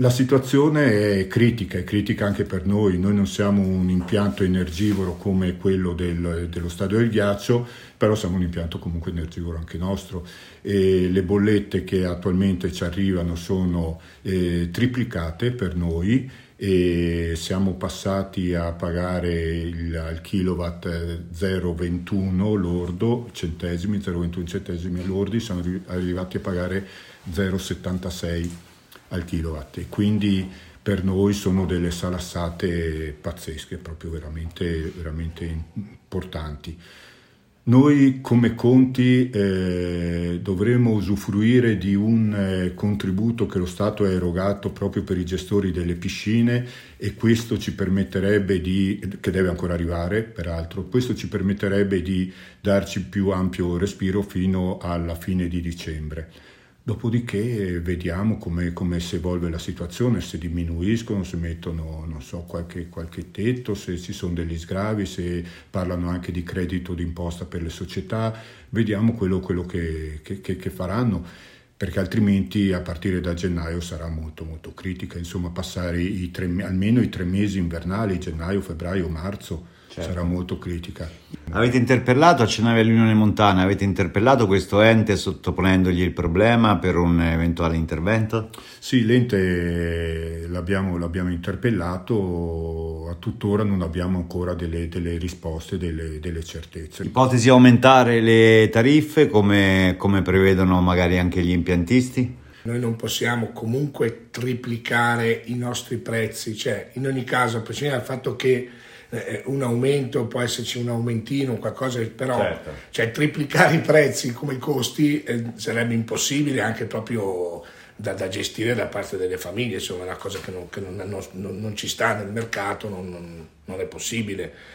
La situazione è critica anche per noi. Noi non siamo un impianto energivoro come quello dello Stadio del Ghiaccio, però siamo un impianto comunque energivoro anche nostro. E le bollette che attualmente ci arrivano sono triplicate per noi e siamo passati a pagare il kilowatt 0,21 lordo, centesimi, 0,21 centesimi lordi, siamo arrivati a pagare 0,76 al kilowatt, e quindi per noi sono delle salassate pazzesche, proprio veramente, veramente importanti. Noi come Conti dovremo usufruire di un contributo che lo Stato ha erogato proprio per i gestori delle piscine, e questo ci permetterebbe che deve ancora arrivare peraltro, questo ci permetterebbe di darci più ampio respiro fino alla fine di dicembre. Dopodiché vediamo come si evolve la situazione, se diminuiscono, se mettono, non so, qualche tetto, se ci sono degli sgravi, se parlano anche di credito d'imposta per le società, vediamo quello che faranno, perché altrimenti a partire da gennaio sarà molto molto critica, insomma passare almeno i 3 mesi invernali, gennaio, febbraio, marzo, certo, sarà molto critica. Avete interpellato, accennavi all'Unione Montana, avete interpellato questo ente sottoponendogli il problema per un eventuale intervento? Sì, l'ente l'abbiamo interpellato, a tuttora non abbiamo ancora delle risposte, delle certezze. Ipotesi aumentare le tariffe come prevedono magari anche gli impiantisti? Noi non possiamo comunque triplicare i nostri prezzi, cioè in ogni caso, a prescindere dal fatto che un aumento, può esserci un aumentino, qualcosa, però certo, cioè triplicare i prezzi come i costi sarebbe impossibile, anche proprio da gestire da parte delle famiglie, insomma è una cosa che non ci sta nel mercato, non è possibile.